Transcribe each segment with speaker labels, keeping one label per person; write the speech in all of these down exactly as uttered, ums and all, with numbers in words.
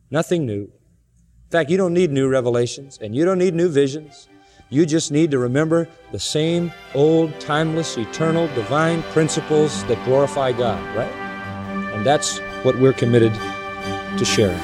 Speaker 1: Nothing new. In fact, you don't need new revelations, and you don't need new visions. You just need to remember the same old, timeless, eternal, divine principles that glorify God, right? And that's what we're committed to sharing.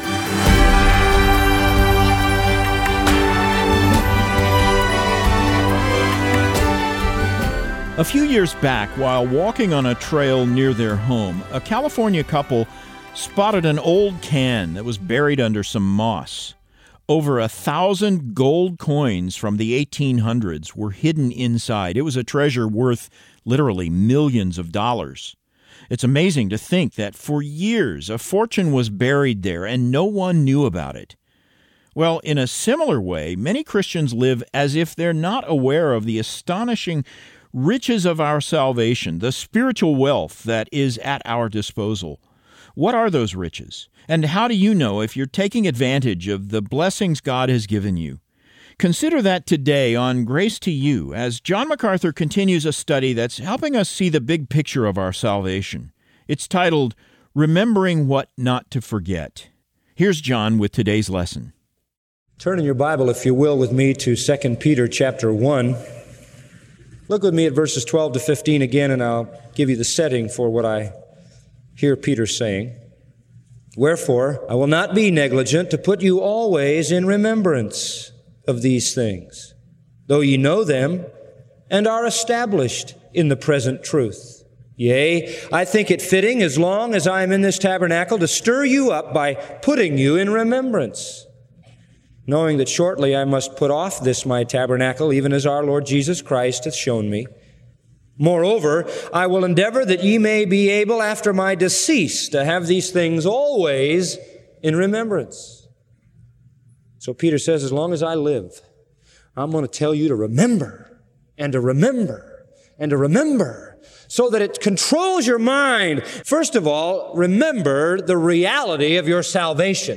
Speaker 2: A few years back, while walking on a trail near their home, a California couple spotted an old can that was buried under some moss. Over a thousand gold coins from the eighteen hundreds were hidden inside. It was a treasure worth literally millions of dollars. It's amazing to think that for years a fortune was buried there and no one knew about it. Well, in a similar way, many Christians live as if they're not aware of the astonishing riches of our salvation, the spiritual wealth that is at our disposal. What are those riches? And how do you know if you're taking advantage of the blessings God has given you? Consider that today on Grace to You, as John MacArthur continues a study that's helping us see the big picture of our salvation. It's titled, Remembering What Not to Forget. Here's John with today's lesson.
Speaker 1: Turn in your Bible, if you will, with me to Second Peter chapter one. Look with me at verses twelve to fifteen again, and I'll give you the setting for what I hear Peter saying. Wherefore, I will not be negligent to put you always in remembrance of these things, though ye know them and are established in the present truth. Yea, I think it fitting, as long as I am in this tabernacle, to stir you up by putting you in remembrance, knowing that shortly I must put off this my tabernacle, even as our Lord Jesus Christ hath shown me. Moreover, I will endeavor that ye may be able after my decease to have these things always in remembrance. So Peter says, as long as I live, I'm going to tell you to remember and to remember and to remember so that it controls your mind. First of all, remember the reality of your salvation.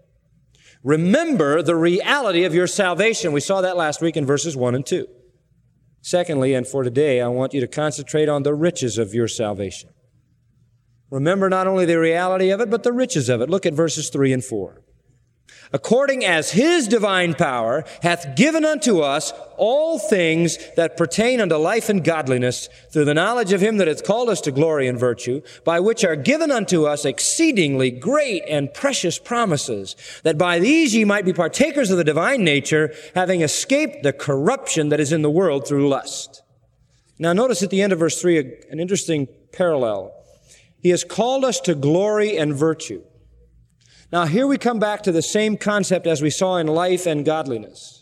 Speaker 1: Remember the reality of your salvation. We saw that last week in verses one and two. Secondly, and for today, I want you to concentrate on the riches of your salvation. Remember not only the reality of it, but the riches of it. Look at verses three and four. According as His divine power hath given unto us all things that pertain unto life and godliness, through the knowledge of Him that hath called us to glory and virtue, by which are given unto us exceedingly great and precious promises, that by these ye might be partakers of the divine nature, having escaped the corruption that is in the world through lust. Now notice at the end of verse three, an interesting parallel. He has called us to glory and virtue. Now, here we come back to the same concept as we saw in life and godliness.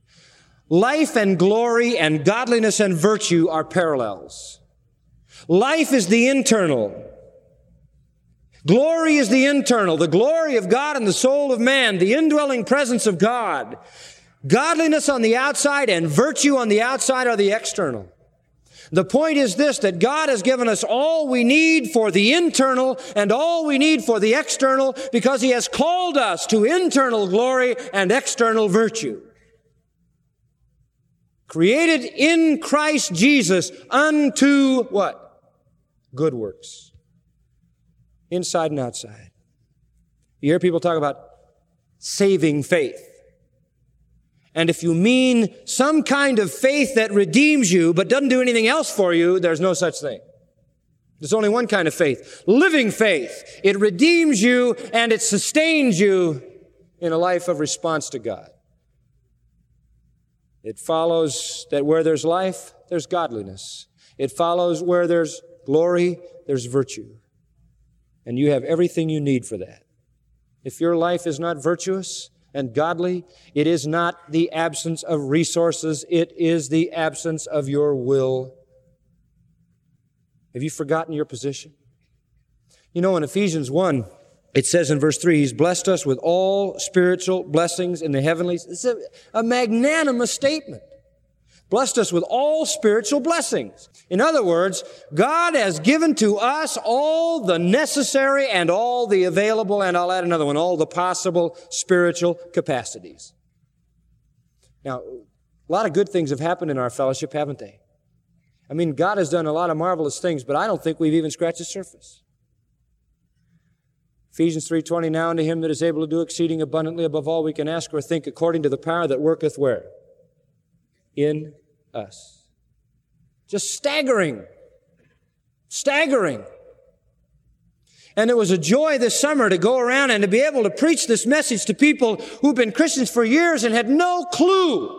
Speaker 1: Life and glory and godliness and virtue are parallels. Life is the internal. Glory is the internal, the glory of God in the soul of man, the indwelling presence of God. Godliness on the outside and virtue on the outside are the external. The point is this, that God has given us all we need for the internal and all we need for the external, because He has called us to internal glory and external virtue. Created in Christ Jesus unto what? Good works. Inside and outside. You hear people talk about saving faith. And if you mean some kind of faith that redeems you but doesn't do anything else for you, there's no such thing. There's only one kind of faith. Living faith. It redeems you and it sustains you in a life of response to God. It follows that where there's life, there's godliness. It follows where there's glory, there's virtue. And you have everything you need for that. If your life is not virtuous and godly, it is not the absence of resources, it is the absence of your will. Have you forgotten your position? You know, in Ephesians one, it says in verse three, He's blessed us with all spiritual blessings in the heavenlies. It's a, a magnanimous statement. Blessed us with all spiritual blessings. In other words, God has given to us all the necessary and all the available, and I'll add another one, all the possible spiritual capacities. Now, a lot of good things have happened in our fellowship, haven't they? I mean, God has done a lot of marvelous things, but I don't think we've even scratched the surface. Ephesians three twenty, now unto him that is able to do exceeding abundantly above all we can ask or think, according to the power that worketh where? In us. Just staggering. Staggering. And it was a joy this summer to go around and to be able to preach this message to people who've been Christians for years and had no clue.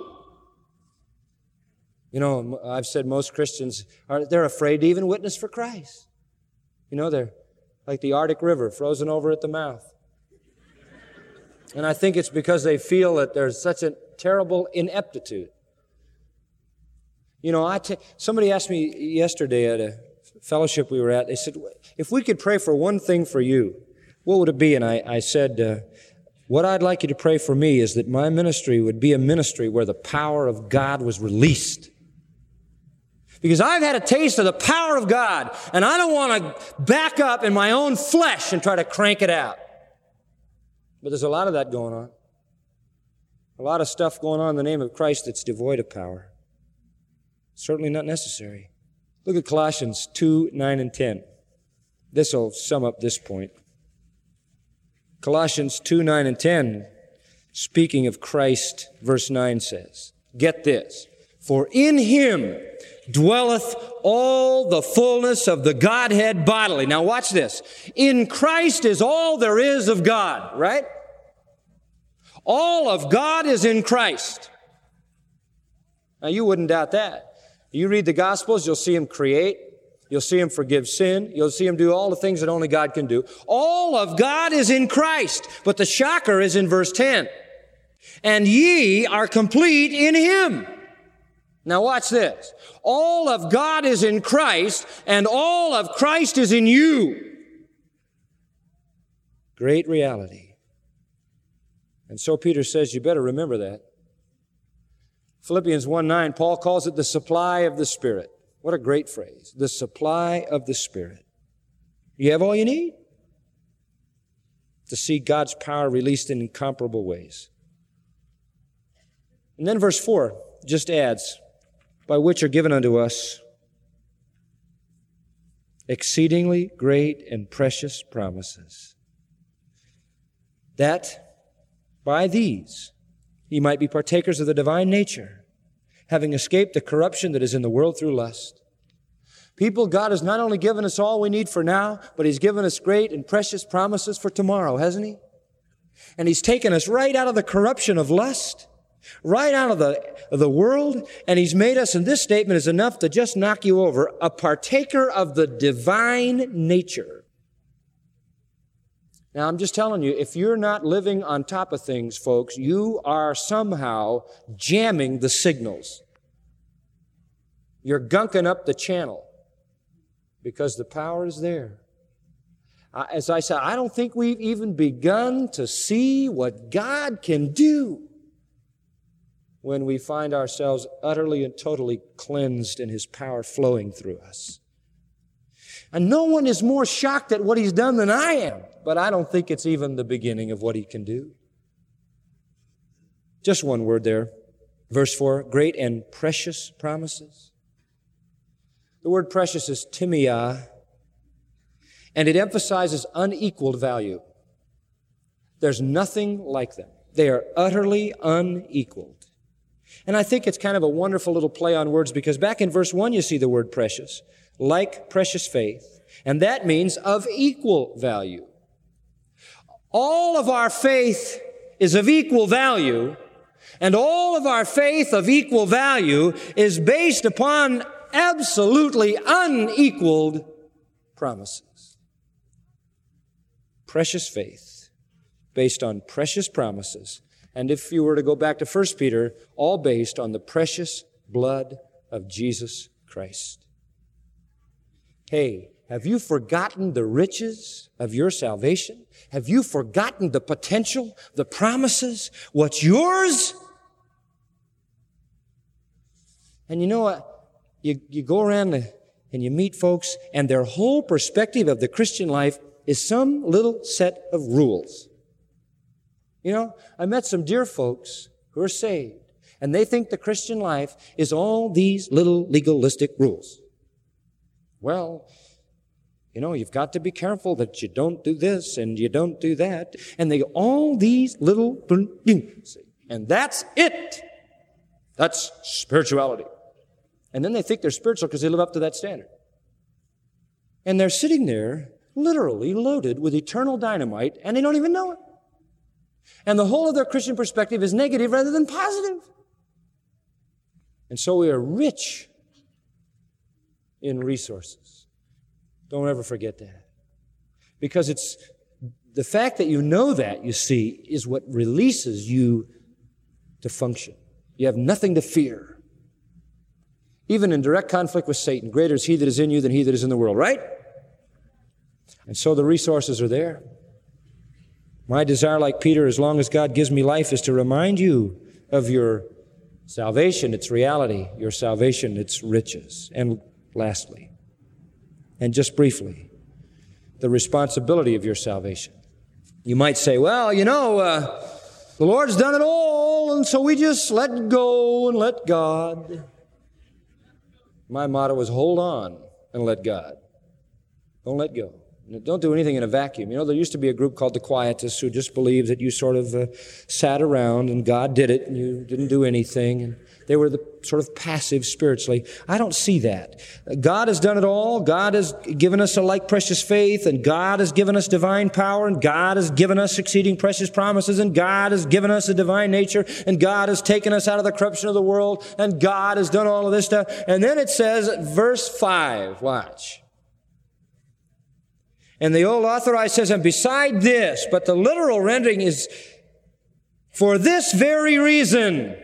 Speaker 1: You know, I've said most Christians are, they're afraid to even witness for Christ. You know, they're like the Arctic River, frozen over at the mouth. And I think it's because they feel that there's such a terrible ineptitude. You know, I t- somebody asked me yesterday at a fellowship we were at, they said, if we could pray for one thing for you, what would it be? And I, I said, uh, what I'd like you to pray for me is that my ministry would be a ministry where the power of God was released. Because I've had a taste of the power of God, and I don't want to back up in my own flesh and try to crank it out. But there's a lot of that going on. A lot of stuff going on in the name of Christ that's devoid of power. Certainly not necessary. Look at Colossians two, nine, and ten. This will sum up this point. Colossians two, nine, and ten, speaking of Christ, verse nine says, get this, for in him dwelleth all the fullness of the Godhead bodily. Now watch this. In Christ is all there is of God, right? All of God is in Christ. Now you wouldn't doubt that. You read the Gospels, you'll see him create. You'll see him forgive sin. You'll see him do all the things that only God can do. All of God is in Christ. But the shocker is in verse ten. And ye are complete in him. Now watch this. All of God is in Christ, and all of Christ is in you. Great reality. And so Peter says, you better remember that. Philippians one nine, Paul calls it the supply of the Spirit. What a great phrase. The supply of the Spirit. You have all you need to see God's power released in incomparable ways. And then verse four just adds, by which are given unto us exceedingly great and precious promises, that by these ye might be partakers of the divine nature, having escaped the corruption that is in the world through lust. People, God has not only given us all we need for now, but he's given us great and precious promises for tomorrow, hasn't he? And he's taken us right out of the corruption of lust, right out of the, of the world, and he's made us, and this statement is enough to just knock you over, a partaker of the divine nature. Now, I'm just telling you, if you're not living on top of things, folks, you are somehow jamming the signals. You're gunking up the channel because the power is there. As I said, I don't think we've even begun to see what God can do when we find ourselves utterly and totally cleansed and his power flowing through us. And no one is more shocked at what he's done than I am, but I don't think it's even the beginning of what he can do. Just one word there. Verse four, great and precious promises. The word precious is timia, and it emphasizes unequaled value. There's nothing like them. They are utterly unequaled. And I think it's kind of a wonderful little play on words, because back in verse one you see the word precious, like precious faith, and that means of equal value. All of our faith is of equal value, and all of our faith of equal value is based upon absolutely unequaled promises. Precious faith based on precious promises. And if you were to go back to First Peter, all based on the precious blood of Jesus Christ. Hey, have you forgotten the riches of your salvation? Have you forgotten the potential, the promises, what's yours? And you know what? You, you go around and you meet folks, and their whole perspective of the Christian life is some little set of rules. You know, I met some dear folks who are saved, and they think the Christian life is all these little legalistic rules. Well, You know, you've got to be careful that you don't do this and you don't do that. And they all these little things. And that's it. That's spirituality. And then they think they're spiritual because they live up to that standard. And they're sitting there literally loaded with eternal dynamite, and they don't even know it. And the whole of their Christian perspective is negative rather than positive. And so we are rich in resources. Don't ever forget that. Because it's the fact that you know that, you see, is what releases you to function. You have nothing to fear. Even in direct conflict with Satan, greater is he that is in you than he that is in the world, right? And so the resources are there. My desire, like Peter, as long as God gives me life, is to remind you of your salvation, its reality, your salvation, its riches. And lastly, and just briefly, the responsibility of your salvation. You might say, well, you know, uh, the Lord's done it all, and so we just let go and let God. My motto is hold on and let God. Don't let go. Don't do anything in a vacuum. You know, there used to be a group called the Quietists who just believed that you sort of uh, sat around and God did it and you didn't do anything. And they were the sort of passive spiritually. I don't see that. God has done it all. God has given us a like precious faith, and God has given us divine power, and God has given us exceeding precious promises, and God has given us a divine nature, and God has taken us out of the corruption of the world, and God has done all of this stuff. And then it says, verse five, watch. And the old authorized says, and beside this, but the literal rendering is, for this very reason,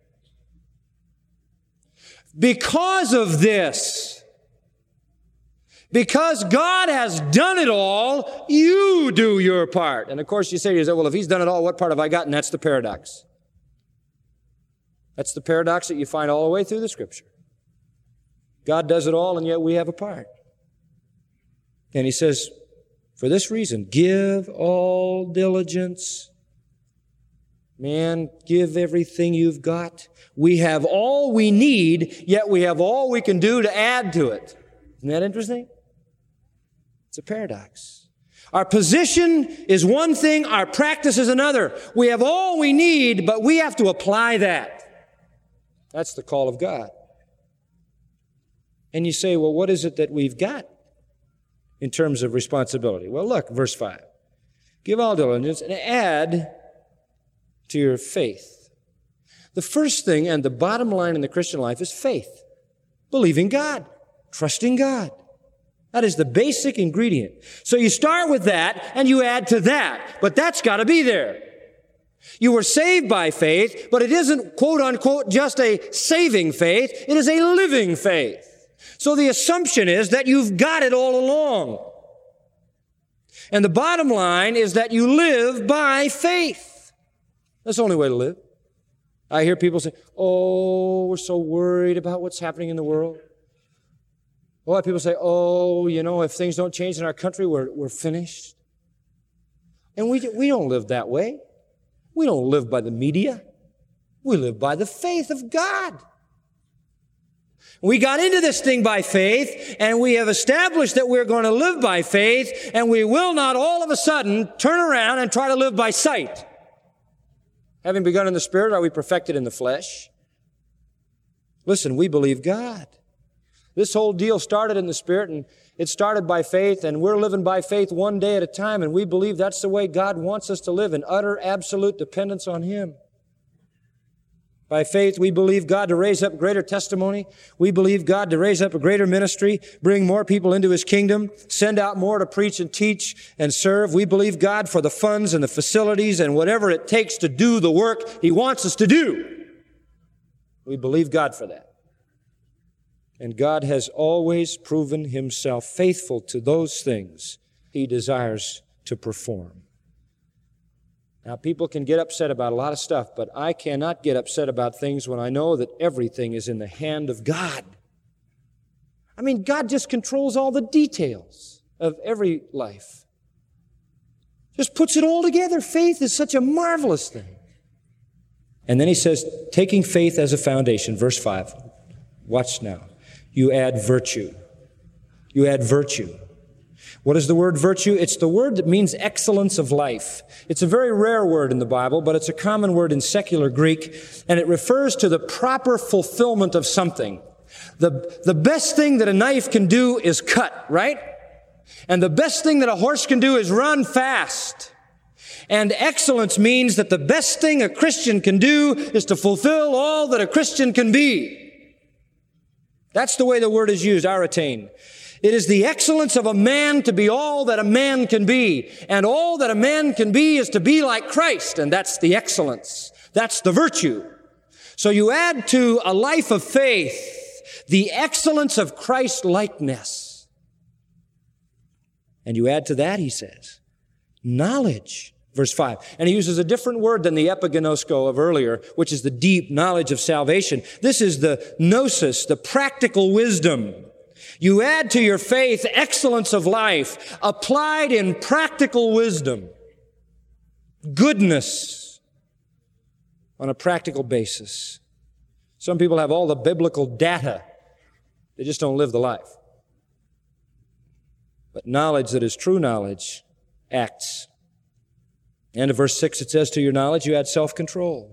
Speaker 1: because of this, because God has done it all, you do your part. And of course you say to yourself, well, if he's done it all, what part have I got? And that's the paradox. That's the paradox that you find all the way through the Scripture. God does it all, and yet we have a part. And he says, for this reason, give all diligence. Man, give everything you've got. We have all we need, yet we have all we can do to add to it. Isn't that interesting? It's a paradox. Our position is one thing, our practice is another. We have all we need, but we have to apply that. That's the call of God. And you say, well, what is it that we've got in terms of responsibility? Well, look, verse five. Give all diligence and add to your faith. The first thing and the bottom line in the Christian life is faith. Believing God. Trusting God. That is the basic ingredient. So you start with that and you add to that. But that's got to be there. You were saved by faith, but it isn't, quote unquote, just a saving faith. It is a living faith. So the assumption is that you've got it all along. And the bottom line is that you live by faith. That's the only way to live. I hear people say, oh, we're so worried about what's happening in the world. A lot of people say, oh, you know, if things don't change in our country, we're, we're finished. And we, we don't live that way. We don't live by the media. We live by the faith of God. We got into this thing by faith, and we have established that we're going to live by faith, and we will not all of a sudden turn around and try to live by sight. Having begun in the Spirit, are we perfected in the flesh? Listen, we believe God. This whole deal started in the Spirit, and it started by faith, and we're living by faith one day at a time, and we believe that's the way God wants us to live, in utter, absolute dependence on Him. By faith, we believe God to raise up greater testimony. We believe God to raise up a greater ministry, bring more people into His kingdom, send out more to preach and teach and serve. We believe God for the funds and the facilities and whatever it takes to do the work He wants us to do. We believe God for that. And God has always proven Himself faithful to those things He desires to perform. Now, people can get upset about a lot of stuff, but I cannot get upset about things when I know that everything is in the hand of God. I mean, God just controls all the details of every life. Just puts it all together. Faith is such a marvelous thing. And then he says, taking faith as a foundation, verse five. Watch now. You add virtue. You add virtue. What is the word virtue? It's the word that means excellence of life. It's a very rare word in the Bible, but it's a common word in secular Greek, and it refers to the proper fulfillment of something. The, the best thing that a knife can do is cut, right? And the best thing that a horse can do is run fast. And excellence means that the best thing a Christian can do is to fulfill all that a Christian can be. That's the way the word is used, aratein. It is the excellence of a man to be all that a man can be. And all that a man can be is to be like Christ. And that's the excellence. That's the virtue. So you add to a life of faith the excellence of Christ-likeness. And you add to that, he says, knowledge. Verse five. And he uses a different word than the epigenosko of earlier, which is the deep knowledge of salvation. This is the gnosis, the practical wisdom. You add to your faith excellence of life, applied in practical wisdom, goodness on a practical basis. Some people have all the biblical data. They just don't live the life. But knowledge that is true knowledge acts. And in verse six, it says, to your knowledge, you add self-control.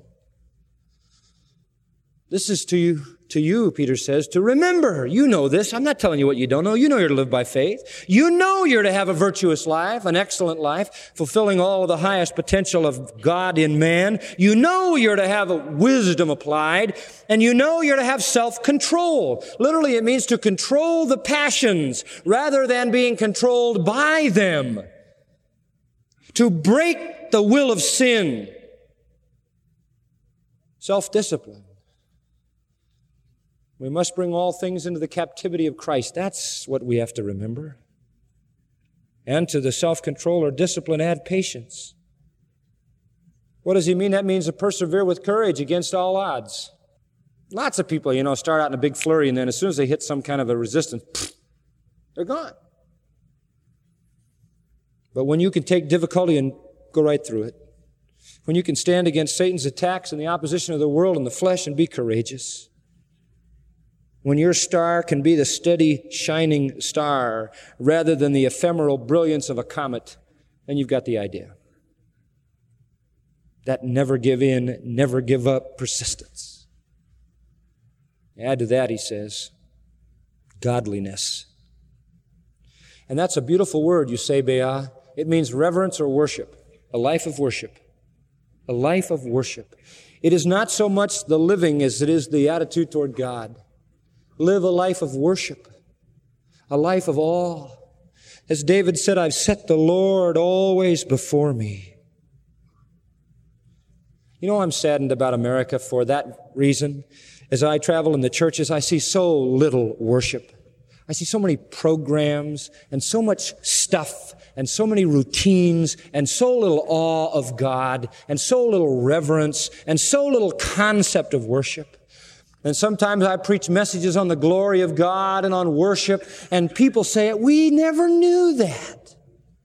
Speaker 1: This is to you, to you, Peter says, to remember. You know this. I'm not telling you what you don't know. You know you're to live by faith. You know you're to have a virtuous life, an excellent life, fulfilling all of the highest potential of God in man. You know you're to have a wisdom applied, and you know you're to have self-control. Literally, it means to control the passions rather than being controlled by them. To break the will of sin. Self-discipline. We must bring all things into the captivity of Christ. That's what we have to remember. And to the self-control or discipline, add patience. What does he mean? That means to persevere with courage against all odds. Lots of people, you know, start out in a big flurry, and then as soon as they hit some kind of a resistance, pfft, they're gone. But when you can take difficulty and go right through it, when you can stand against Satan's attacks and the opposition of the world and the flesh and be courageous, when your star can be the steady, shining star rather than the ephemeral brilliance of a comet, then you've got the idea. That never give in, never give up persistence. Add to that, he says, godliness. And that's a beautiful word, eusebeia. It means reverence or worship, a life of worship, a life of worship. It is not so much the living as it is the attitude toward God. Live a life of worship, a life of awe. As David said, I've set the Lord always before me. You know, I'm saddened about America for that reason. As I travel in the churches, I see so little worship. I see so many programs and so much stuff and so many routines and so little awe of God and so little reverence and so little concept of worship. And sometimes I preach messages on the glory of God and on worship, and people say, we never knew that.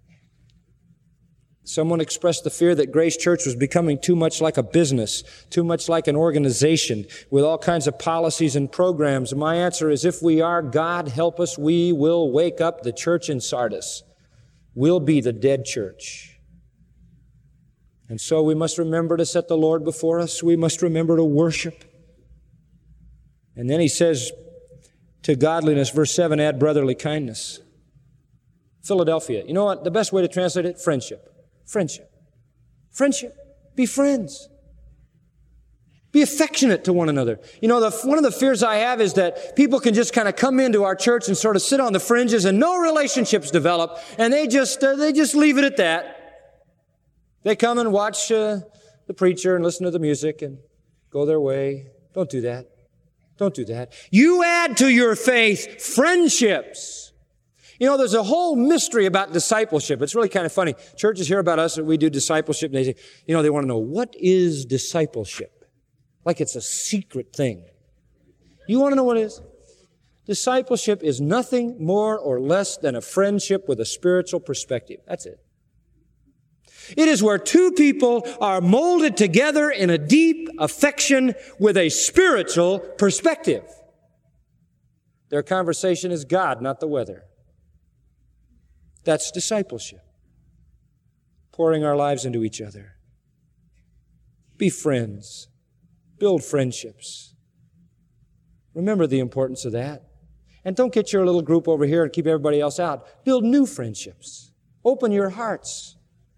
Speaker 1: Someone expressed the fear that Grace Church was becoming too much like a business, too much like an organization with all kinds of policies and programs. My answer is, if we are, God help us, we will wake up the church in Sardis. We'll be the dead church. And so we must remember to set the Lord before us. We must remember to worship. And then he says, to godliness, verse seven, add brotherly kindness. Philadelphia. You know what? The best way to translate it, friendship. Friendship. Friendship. Be friends. Be affectionate to one another. You know, the, one of the fears I have is that people can just kind of come into our church and sort of sit on the fringes and no relationships develop, and they just, uh, they just leave it at that. They come and watch uh, the preacher and listen to the music and go their way. Don't do that. Don't do that. You add to your faith friendships. You know, there's a whole mystery about discipleship. It's really kind of funny. Churches hear about us and we do discipleship, and they say, you know, they want to know, what is discipleship? Like it's a secret thing. You want to know what it is? Discipleship is nothing more or less than a friendship with a spiritual perspective. That's it. It is where two people are molded together in a deep affection with a spiritual perspective. Their conversation is God, not the weather. That's discipleship. Pouring our lives into each other. Be friends. Build friendships. Remember the importance of that. And don't get your little group over here and keep everybody else out. Build new friendships. Open your hearts.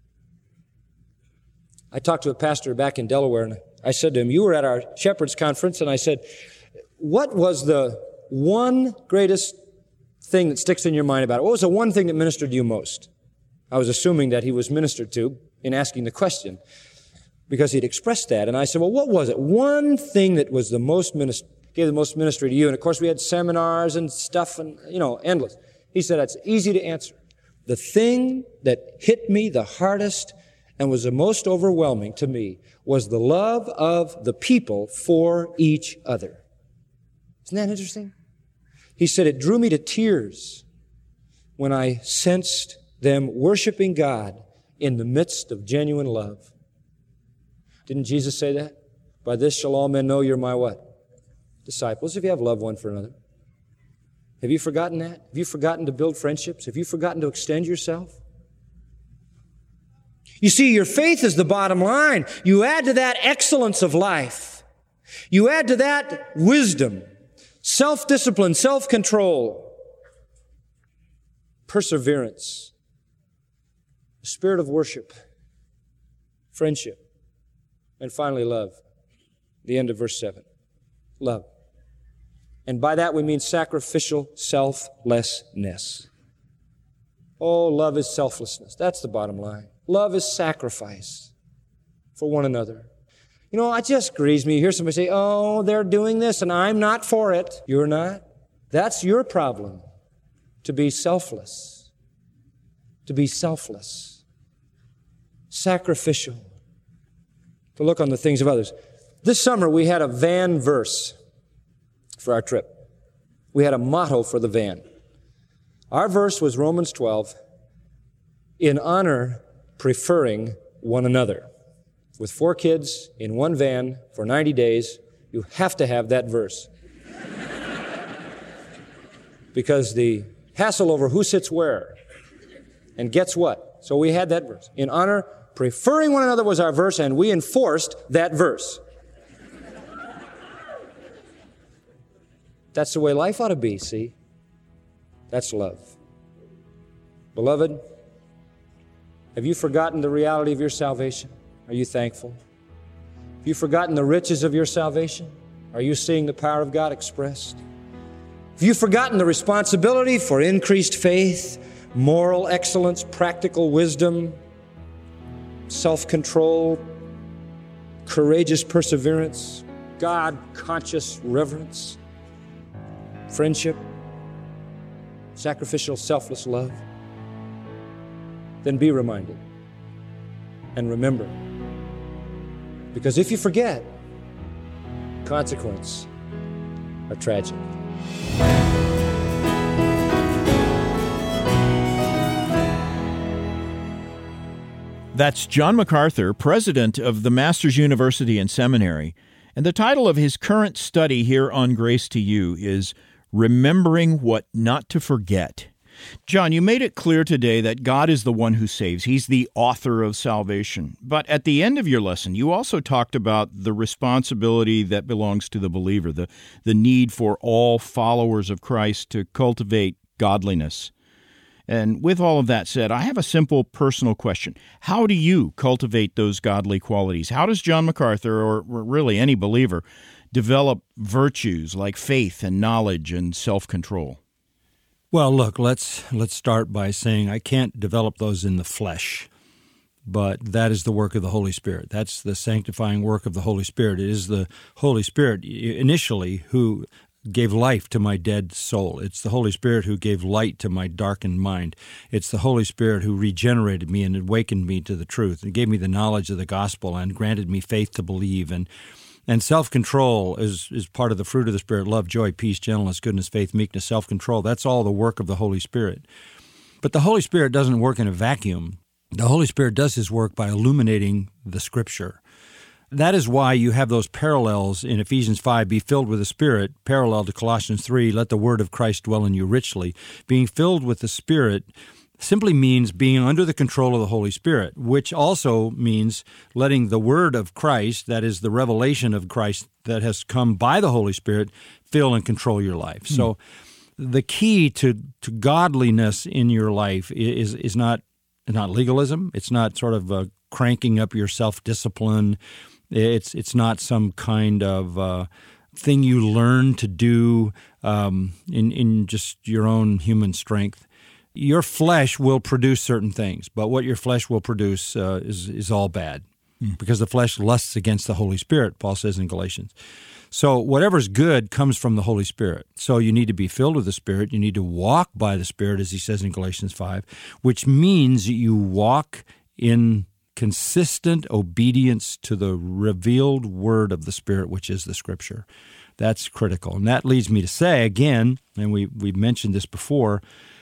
Speaker 1: I talked to a pastor back in Delaware, and I said to him, you were at our Shepherd's Conference, and I said, what was the one greatest thing that sticks in your mind about it? What was the one thing that ministered to you most? I was assuming that he was ministered to in asking the question, because he'd expressed that. And I said, well, what was it? One thing that was the most minister, gave the most ministry to you. And of course, we had seminars and stuff and, you know, endless. He said, that's easy to answer. The thing that hit me the hardest and was the most overwhelming to me was the love of the people for each other. Isn't that interesting? He said, it drew me to tears when I sensed them worshiping God in the midst of genuine love. Didn't Jesus say that? By this shall all men know you're my what? Disciples, if you have love one for another. Have you forgotten that? Have you forgotten to build friendships? Have you forgotten to extend yourself? You see, your faith is the bottom line. You add to that excellence of life. You add to that wisdom, self-discipline, self-control, perseverance, the spirit of worship, friendship, and finally love. The end of verse seven. Love. And by that we mean sacrificial selflessness. Oh, love is selflessness. That's the bottom line. Love is sacrifice for one another. You know, it just grieves me. You hear somebody say, oh, they're doing this and I'm not for it. You're not. That's your problem. To be selfless. To be selfless. Sacrificial. To look on the things of others. This summer we had a van verse for our trip. We had a motto for the van. Our verse was Romans twelve, in honor preferring one another. With four kids in one van for ninety days, you have to have that verse. Because the hassle over who sits where and gets what. So we had that verse. In honor preferring one another was our verse, and we enforced that verse. That's the way life ought to be, see? That's love. Beloved, have you forgotten the reality of your salvation? Are you thankful? Have you forgotten the riches of your salvation? Are you seeing the power of God expressed? Have you forgotten the responsibility for increased faith, moral excellence, practical wisdom, self-control, courageous perseverance, God-conscious reverence, friendship, sacrificial, selfless love? Then be reminded and remember. Because if you forget, consequences are tragic.
Speaker 2: That's John MacArthur, president of the Masters University and Seminary. And the title of his current study here on Grace to You is Remembering What Not to Forget. John, you made it clear today that God is the one who saves. He's the author of salvation. But at the end of your lesson, you also talked about the responsibility that belongs to the believer, the, the need for all followers of Christ to cultivate godliness. And with all of that said, I have a simple personal question. How do you cultivate those godly qualities? How does John MacArthur, or really any believer, develop virtues like faith and knowledge and self-control?
Speaker 3: Well, look, let's let's start by saying I can't develop those in the flesh, but that is the work of the Holy Spirit. That's the sanctifying work of the Holy Spirit. It is the Holy Spirit initially who gave life to my dead soul. It's the Holy Spirit who gave light to my darkened mind. It's the Holy Spirit who regenerated me and awakened me to the truth and gave me the knowledge of the gospel and granted me faith to believe. And And self-control is, is part of the fruit of the Spirit: love, joy, peace, gentleness, goodness, faith, meekness, self-control. That's all the work of the Holy Spirit. But the Holy Spirit doesn't work in a vacuum. The Holy Spirit does His work by illuminating the Scripture. That is why you have those parallels in Ephesians five, be filled with the Spirit, parallel to Colossians three, let the word of Christ dwell in you richly. Being filled with the Spirit simply means being under the control of the Holy Spirit, which also means letting the Word of Christ, that is the revelation of Christ that has come by the Holy Spirit, fill and control your life. Mm. So the key to, to godliness in your life is is not not legalism. It's not sort of uh, cranking up your self-discipline. It's it's not some kind of uh, thing you learn to do um, in in just your own human strength. Your flesh will produce certain things, but what your flesh will produce uh, is is all bad, mm. because the flesh lusts against the Holy Spirit, Paul says in Galatians. So whatever's good comes from the Holy Spirit. So you need to be filled with the Spirit. You need to walk by the Spirit, as he says in Galatians five, which means you walk in consistent obedience to the revealed word of the Spirit, which is the Scripture. That's critical. And that leads me to say, again, and we, we've mentioned this before,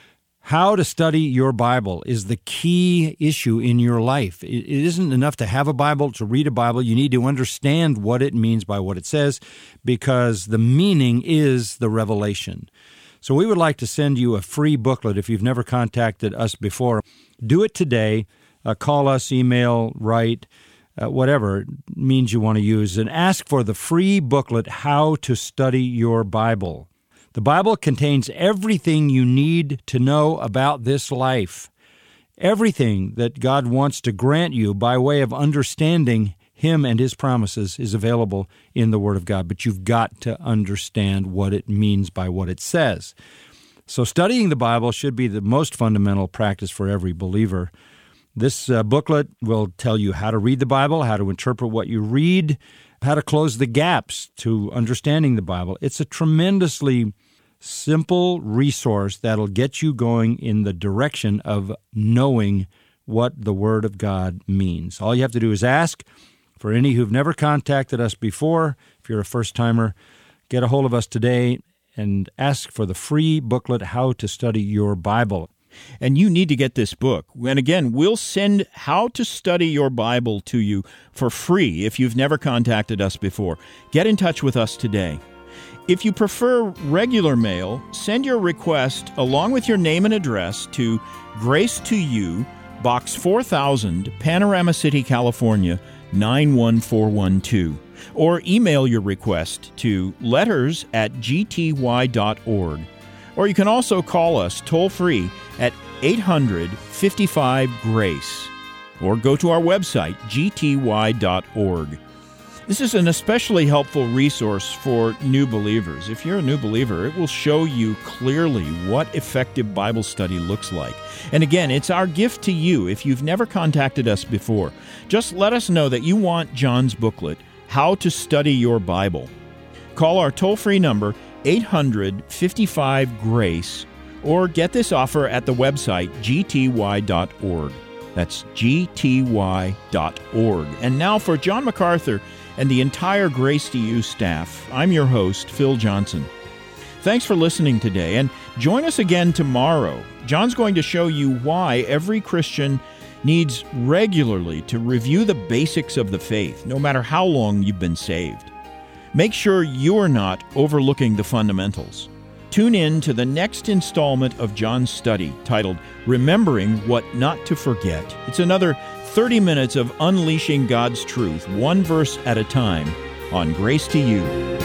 Speaker 3: how to study your Bible is the key issue in your life. It isn't enough to have a Bible, to read a Bible. You need to understand what it means by what it says, because the meaning is the revelation. So we would like to send you a free booklet if you've never contacted us before. Do it today. Uh, call us, email, write, uh, whatever means you want to use, and ask for the free booklet, How to Study Your Bible. The Bible contains everything you need to know about this life, everything that God wants to grant you by way of understanding Him and His promises is available in the Word of God, but you've got to understand what it means by what it says. So studying the Bible should be the most fundamental practice for every believer. This uh, booklet will tell you how to read the Bible, how to interpret what you read, how to close the gaps to understanding the Bible. It's a tremendously simple resource that'll get you going in the direction of knowing what the Word of God means. All you have to do is ask. For any who've never contacted us before, if you're a first-timer, get a hold of us today and ask for the free booklet, How to Study Your Bible.
Speaker 2: And you need to get this book. And again, we'll send How to Study Your Bible to you for free if you've never contacted us before. Get in touch with us today. If you prefer regular mail, send your request along with your name and address to Grace to You, Box four thousand, Panorama City, California, nine one four one two. Or email your request to letters at g t y dot org. Or you can also call us toll-free at eight hundred, fifty-five, GRACE. Or go to our website, g t y dot org. This is an especially helpful resource for new believers. If you're a new believer, it will show you clearly what effective Bible study looks like. And again, it's our gift to you if you've never contacted us before. Just let us know that you want John's booklet, How to Study Your Bible. Call our toll-free number, eight hundred, fifty-five, GRACE, or get this offer at the website, g t y dot org. That's g t y dot org. And now for John MacArthur and the entire Grace to You staff, I'm your host, Phil Johnson. Thanks for listening today, and join us again tomorrow. John's going to show you why every Christian needs regularly to review the basics of the faith, no matter how long you've been saved. Make sure you're not overlooking the fundamentals. Tune in to the next installment of John's study titled Remembering What Not to Forget. It's another thirty minutes of unleashing God's truth, one verse at a time, on Grace to You.